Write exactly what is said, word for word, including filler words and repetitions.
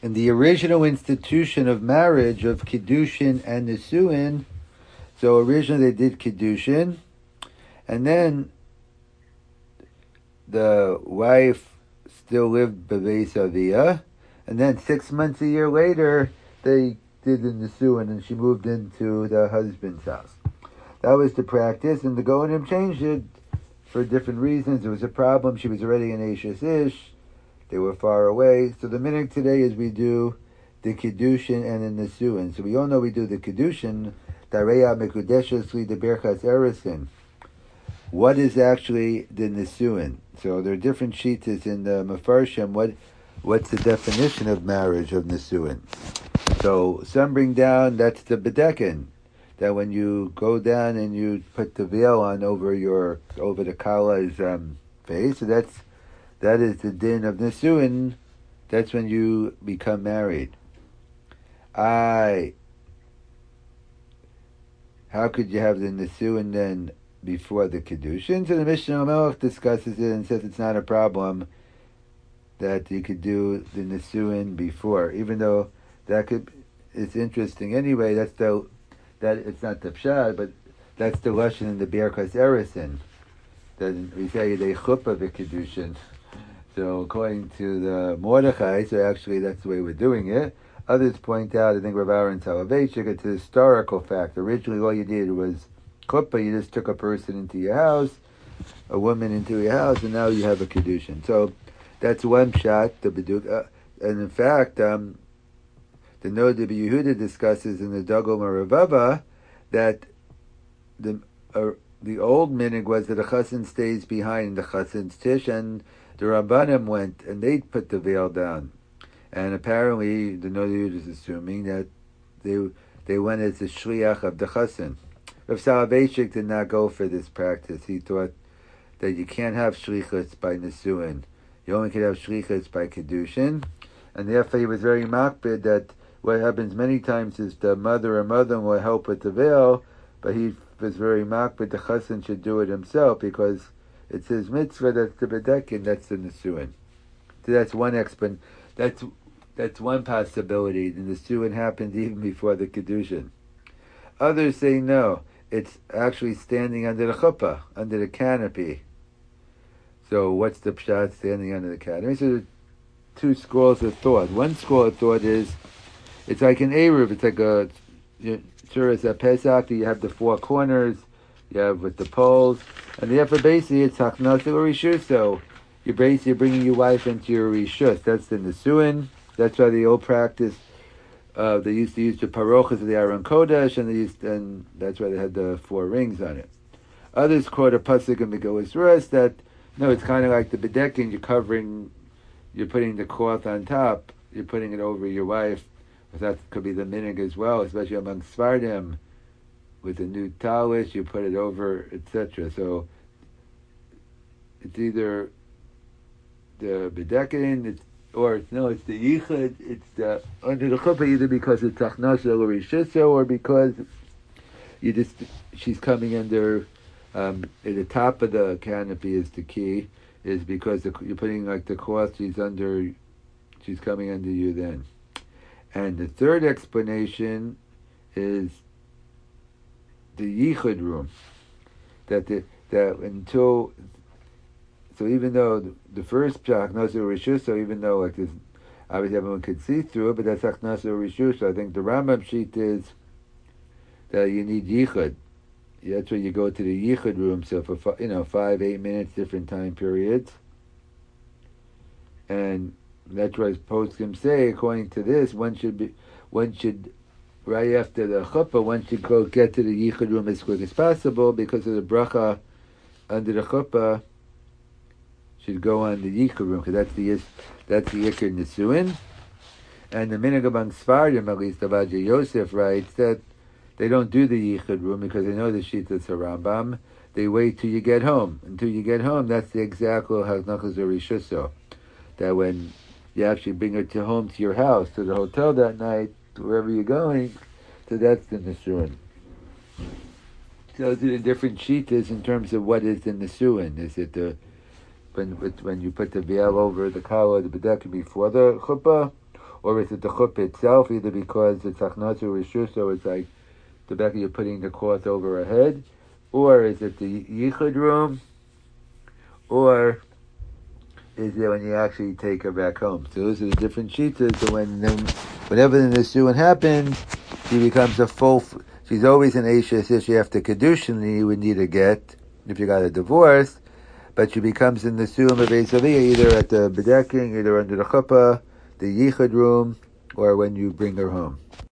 in the original institution of marriage of Kiddushin and Nisuin, so originally they did Kiddushin, and then the wife still lived Bebeis Aviyah, and then six months a year later, they did the Nisuin, and she moved into the husband's house. That was the practice, and the Goanim changed it for different reasons. There was a problem. She was already an Ashes Ish. They were far away. So the minhag today is we do the Kiddushin and the Nisuin. So we all know we do the Kiddushin, Dareya Mekudeshesli, the Berchas Erisin. What is actually the Nisuin? So there are different shitas in the Mefarshim. What, what's the definition of marriage of Nisuin? So some bring down, that's the Bedekin, that when you go down and you put the veil on over your, over the Kala's um, face, so that's, that is the din of Nisuin. That's when you become married. I, how could you have the Nisuin then before the Kiddushin? So the Mishnah Melech discusses it and says it's not a problem that you could do the Nisuin before, even though that could, it's interesting anyway. That's the, that it's not the Pshad, but that's the Lashon in the Berchas Erisin. That we say the Chuppah v'Kiddushin. So according to the Mordechai, so actually that's the way we're doing it. Others point out, I think Rav Aaron Soloveitchik, it's a historical fact. Originally all you did was Chuppah, you just took a person into your house, a woman into your house, and now you have a Kiddushin. So that's one shot, the Beduk. Uh, and in fact, um, the Noda B'Yehuda discusses in the Dagol Maravava that the uh, the old minhag was that the chassan stays behind the chassan's tish, and the Rabbanim went and they put the veil down. And apparently the Noda B'Yehuda is assuming that they they went as the shliach of the chassan. Rav Soloveitchik did not go for this practice. He thought that you can't have shlichus by Nisuin. You only can have shlichus by Kiddushin. And therefore he was very makbid that what happens many times is the mother or mother-in-law help with the veil, but he was very makbid the chassan should do it himself because it's his mitzvah, that's the bedekin, that's the Nisuin. So that's one explanation. That's, that's one possibility. The Nisuin happened even before the Kiddushin. Others say no. It's actually standing under the chuppah, under the canopy. So what's the pshat standing under the canopy? So there are two schools of thought. One school of thought is it's like an Eruv. It's like a Suras Pesach. You have the four corners. You have with the poles. And therefore basically it's Hachnas or Rishus. So you're basically bringing your wife into your Rishus. That's the Nisuin. That's why the old practice. Uh, they used to use the parochas of the Aron Kodesh, and they used, and that's why they had the four rings on it. Others quote a pasuk in Megillas Rus that no, it's kind of like the bedekin. You're covering, you're putting the cloth on top. You're putting it over your wife. That could be the minhag as well, especially among Sfardim. With a new talis, you put it over, et cetera. So it's either the bedekin, it's or no, it's the yichud, it's the under the chuppah, either because it's achnas or rishisa, or because you just she's coming under um, at the top of the canopy is the key, is because the, you're putting like the cloth, she's under, she's coming under you then. And the third explanation is the yichud room, that the that until. So even though the, the first Achnas or Rishus, so even though like this, obviously everyone could see through it, but that's Achnas or Rishus. So I think the Rambam sheet is that you need Yichud. That's where you go to the Yichud room. So for you know five, eight minutes, different time periods, and that's what poskim say. According to this, one should be one should right after the chuppah, one should go get to the Yichud room as quick as possible because of the bracha under the chuppah. Should go on the yichud room because that's the that's the Yikr Nisuin, and the minhag among Sfardim, at least Avadia Yosef writes that they don't do the yichud room because they know the Shitas Rambam. They wait till you get home. Until you get home, that's the exact Haznachas or Rishuso. That when you actually bring her to home to your house, to the hotel that night, wherever you're going, so that's the Nisuin. So those are the different Shitas in terms of what is the Nisuin. Is it the When when you put the veil over the kala, the bedekin before the chuppah, or is it the chuppah itself, either because it's achnatzu or rishus, so it's like the back of you're putting the cloth over her head, or is it the yichud room, or is it when you actually take her back home? So those are the different cheetahs. So when whenever the nisuin happens, she becomes a full. She's always an Aisha. So she after kedushin, you would need a get if you got a divorce. But she becomes in the nisuin of Eisaviyah either at the bedeking, either under the chuppah, the yichud room, or when you bring her home.